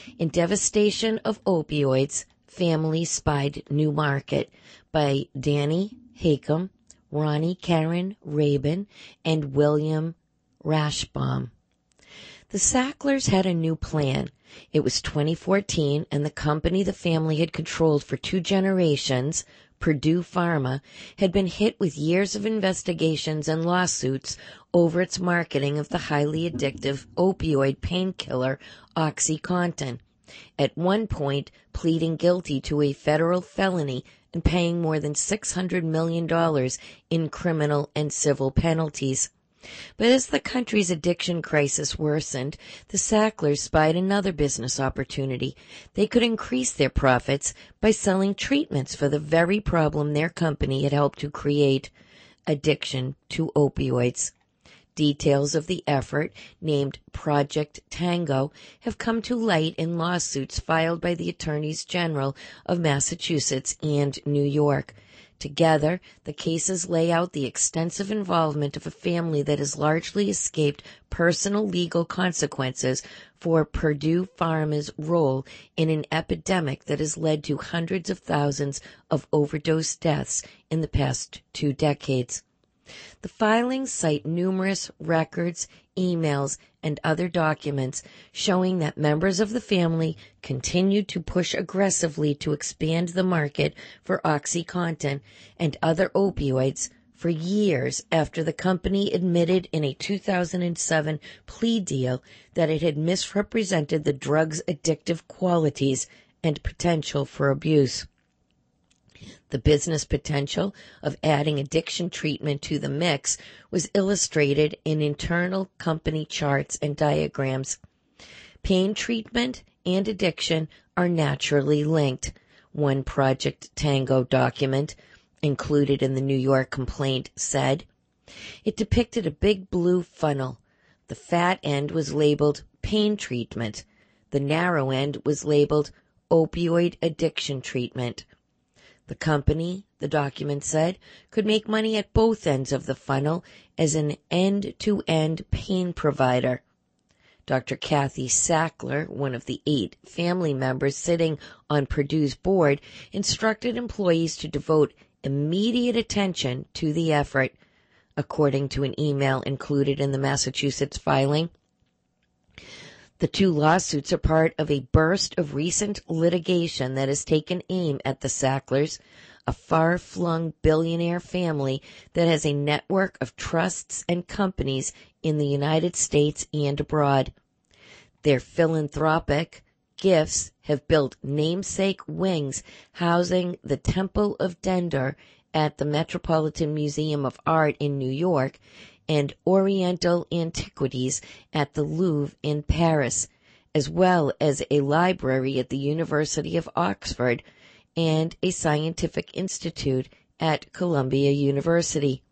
In Devastation of Opioids, Family Spied New Market by Danny Hakem, Ronnie Karen Rabin, and William Rashbaum. The Sacklers had a new plan. It was 2014, and the company the family had controlled for 2 generations, Purdue Pharma, had been hit with years of investigations and lawsuits over its marketing of the highly addictive opioid painkiller OxyContin, at one point pleading guilty to a federal felony and paying more than $600 million in criminal and civil penalties. But as the country's addiction crisis worsened, the Sacklers spied another business opportunity. They could increase their profits by selling treatments for the very problem their company had helped to create, addiction to opioids. Details of the effort, named Project Tango, have come to light in lawsuits filed by the Attorneys General of Massachusetts and New York. Together, the cases lay out the extensive involvement of a family that has largely escaped personal legal consequences for Purdue Pharma's role in an epidemic that has led to hundreds of thousands of overdose deaths in the past 2 decades. The filings cite numerous records, emails, and other documents showing that members of the family continued to push aggressively to expand the market for OxyContin and other opioids for years after the company admitted in a 2007 plea deal that it had misrepresented the drug's addictive qualities and potential for abuse. The business potential of adding addiction treatment to the mix was illustrated in internal company charts and diagrams. Pain treatment and addiction are naturally linked, one Project Tango document, included in the New York complaint, said. It depicted a big blue funnel. The fat end was labeled pain treatment. The narrow end was labeled opioid addiction treatment. The company, the document said, could make money at both ends of the funnel as an end-to-end pain provider. Dr. Kathy Sackler, one of the 8 family members sitting on Purdue's board, instructed employees to devote immediate attention to the effort, according to an email included in the Massachusetts filing. The 2 lawsuits are part of a burst of recent litigation that has taken aim at the Sacklers, a far-flung billionaire family that has a network of trusts and companies in the United States and abroad. Their philanthropic gifts have built namesake wings housing the Temple of Denver at the Metropolitan Museum of Art in New York and Oriental Antiquities at the Louvre in Paris, as well as a library at the University of Oxford and a scientific institute at Columbia University.